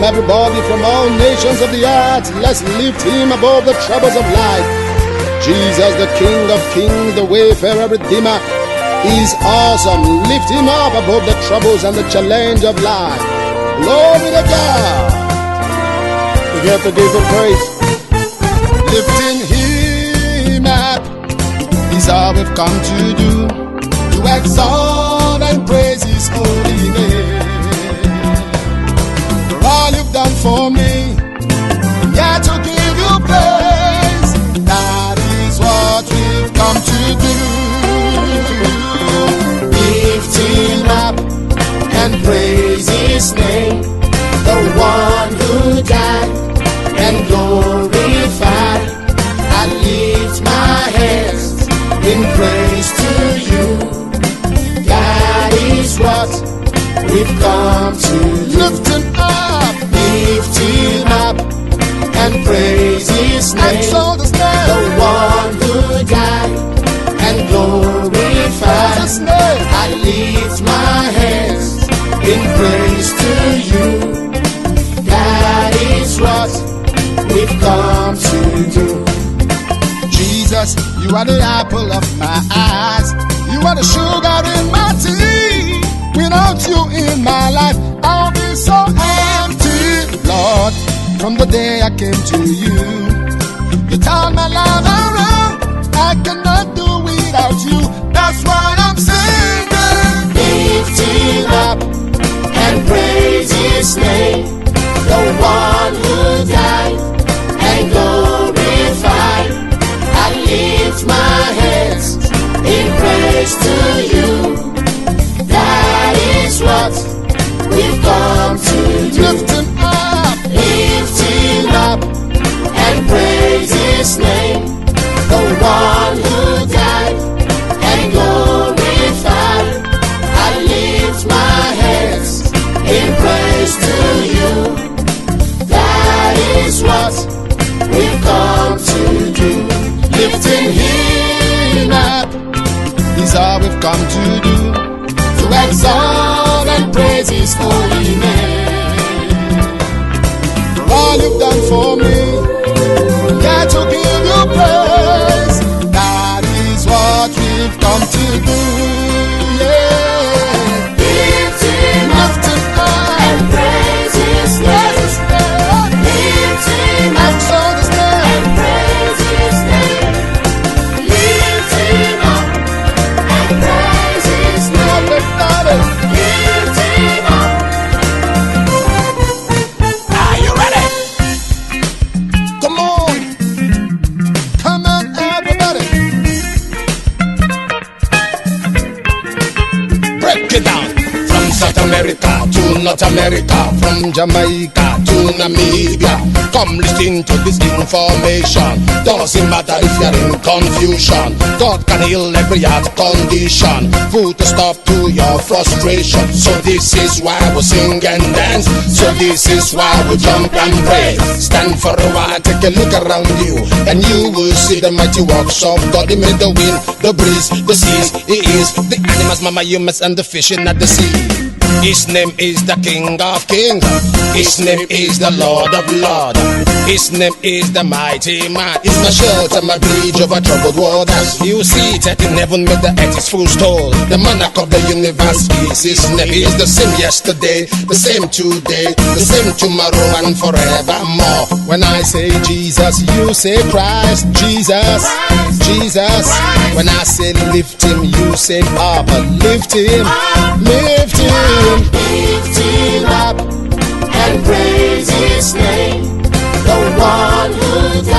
Come everybody from all nations of the earth, let's lift him above the troubles of life. Jesus, the King of Kings, the Wayfarer, Redeemer, is awesome. Lift him up above the troubles and the challenge of life. Glory to God. We have to give him praise. Lifting him up is all we've come to do, to exalt and praise his holy name. For all you've done for me, yeah, to give you praise. That is what we've come to do. Lift him up and praise his name, the one who died and glorified. I lift my hands in praise to you. That is what we've come to lift him up, lift him up and praise his name, the one who died and glorified. I lift my hands in praise to you. That is what we've come to do. Jesus, you are the apple of my eyes. You are the sugar in my tea. Without you in my life, I'll be so empty. Lord, from the day I came to you, you turned my life around. I cannot do without you. That's why I'm singing. Lift him up and praise his name, the one who died and glorified. I lift my hands in praise to you. That is what we've come to do. Lift him up and praise his name, the one who died and glorified. I lift my hands in praise to you. That is what we've come to do. Lifting him up is all we've come to do, to exalt and praise his holy name. For all you've done for me, yeah, to give you praise. That is what we've come to do. Yeah. Lift him up and praise his name. Lift him up and praise his name. Lift him up and praise his name. Lift him up. Are you ready? Come on. Come on, everybody. Break it down. From South America to North America, from Jamaica to Namibia. Come listen to this information. Doesn't matter if you're in confusion. God can heal every heart condition. Put a stop to your frustration. So this is why we sing and dance. So this is why we jump and pray. Stand for a while, take a look around you, and you will see the mighty works of God. He made the wind, the breeze, the seas. He is the animals, mama, humans, and the fish in the sea. His name is the King of Kings. His name is the Lord of Lords. His name is the mighty man. He's my shelter, my bridge over troubled waters. You see it in heaven with the earth is full stole. The monarch of the universe is his name. He is the same yesterday, the same today, the same tomorrow and forevermore. When I say Jesus, you say Christ. Jesus, Jesus. When I say lift him, you say up. Lift him, lift him. Lift him up and praise his name, the one who